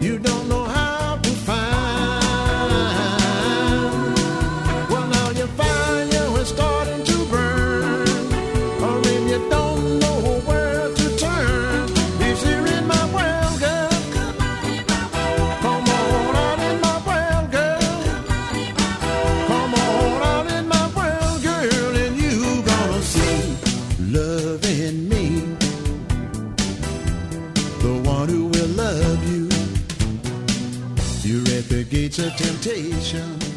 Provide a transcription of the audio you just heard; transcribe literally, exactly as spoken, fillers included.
you don't know how to find. Well, now you find you are starting to burn, or when you don't know where to turn. If you're in my world, girl, come on out in my world, girl. Come on out in my world, girl, and you gonna see love in me, the one who will love you. You're at the gates of temptation.